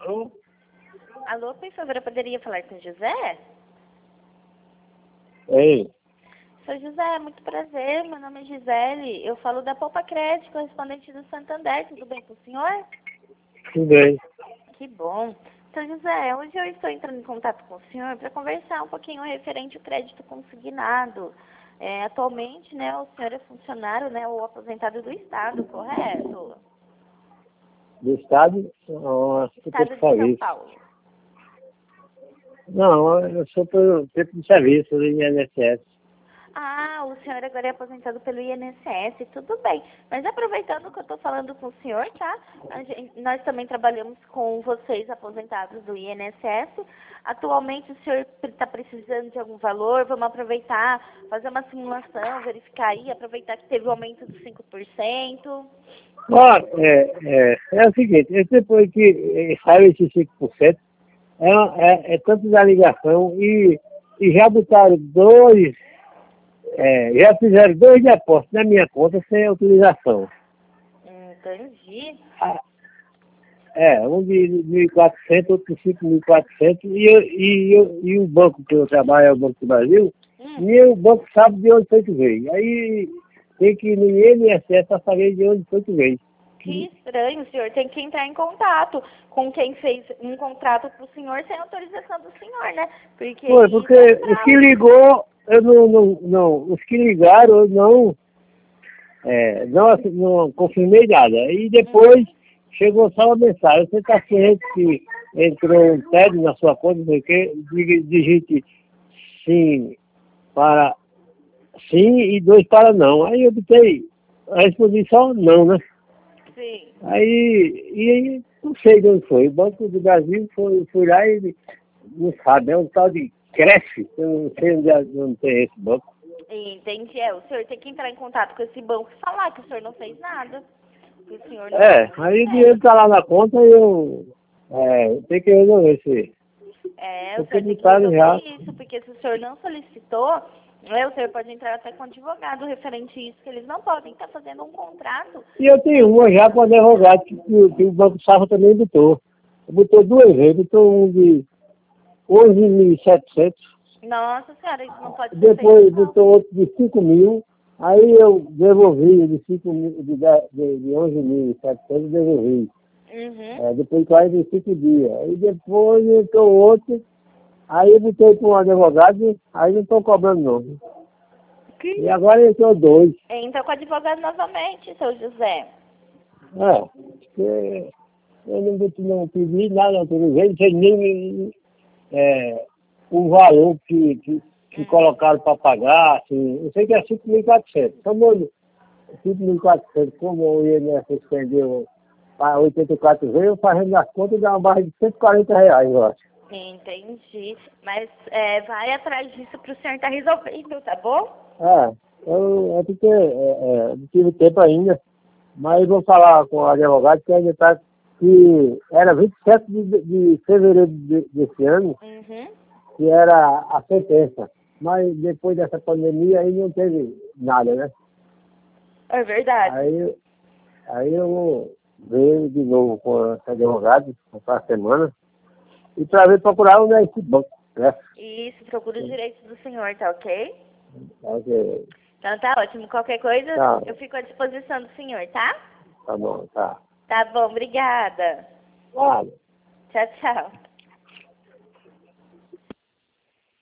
Alô? Alô, por favor, eu poderia falar com o José? Ei, Sou José, muito prazer, meu nome é Gisele. Eu falo da Poupa Crédito, correspondente do Santander. Tudo bem com o senhor? tudo bem. Que bom. Sou José, hoje eu estou entrando em contato com o senhor para conversar um pouquinho referente ao crédito consignado. Atualmente, né, o senhor é funcionário, né, ou aposentado do Estado, correto? Do estado, não, Estado de de São serviço. Paulo. Não, eu sou pelo tempo de serviço do INSS. Ah, o senhor agora é aposentado pelo INSS, tudo bem. Mas aproveitando que eu estou falando com o senhor, tá? Nós também trabalhamos com vocês aposentados do INSS. Atualmente o senhor está precisando de algum valor, vamos aproveitar, fazer uma simulação, verificar aí, aproveitar que teve o aumento de 5%. Ó, é o seguinte, depois que saiu esse 5%, é tanto da ligação e já botaram já fizeram 2 depósitos na minha conta sem autorização. Entendi. Um de 1.400, outro de 5.400, e o banco que eu trabalho é o Banco do Brasil, e o banco sabe de onde foi que veio. Aí tem que ir no INSS para saber de onde foi que veio. Que estranho, o senhor tem que entrar em contato com quem fez um contrato para o senhor sem autorização do senhor, né? Porque Foi, porque os que ligou, eu não, os que ligaram, eu não confirmei nada. E depois chegou só uma mensagem, você está ciente que entrou um TED na sua conta, não sei o quê, digite sim para sim e 2 para não. Aí eu respondi só não, né? Sim. Aí não sei de onde foi. O Banco do Brasil fui lá e não sabe, é um tal de Cresce, eu não sei onde tem esse banco. Entendi. O senhor tem que entrar em contato com esse banco e falar que o senhor não fez nada. Que o senhor não Aí o dinheiro está lá na conta e eu tenho que resolver isso aí. o senhor tem que resolver isso, porque se o senhor não solicitou, o senhor pode entrar até com advogado referente a isso, que eles não podem estar fazendo um contrato. E eu tenho uma já com advogado que o Banco Safra também botou. Botou 2 vezes, botou um de 11.700. Nossa senhora, isso não pode ser Depois feito, não. botou outro de 5.000, aí eu devolvi de 5.000, de 11.700, eu devolvi. Depois de 45 dias. Aí depois entrou outro, aí eu botei com um advogado, aí não estou cobrando não. E agora entrou 2. Entra com o advogado novamente, seu José. Porque eu não pedi nada, não sei nem o valor que colocaram para pagar, assim, eu sei que é 5.400. Como 5.400, como o INSS suspendeu para 84 vezes, eu fazendo as contas dá uma barra de R$ 140, eu acho. Entendi. Mas vai atrás disso para o senhor estar resolvendo, tá bom? Porque não tive tempo ainda, mas vou falar com o advogado que ainda está que era 27 de fevereiro desse ano, que era a sentença. Mas depois dessa pandemia aí não teve nada, né? É verdade. Aí eu vou ver de novo com esse advogado para a semana e para ver procurar onde é esse banco, né? Isso, procura os direitos do senhor, tá ok? Ok. Então tá ótimo. Qualquer coisa, Tá. eu fico à disposição do senhor, tá? Tá bom, tá. Tá bom, obrigada. Claro. Tchau, tchau.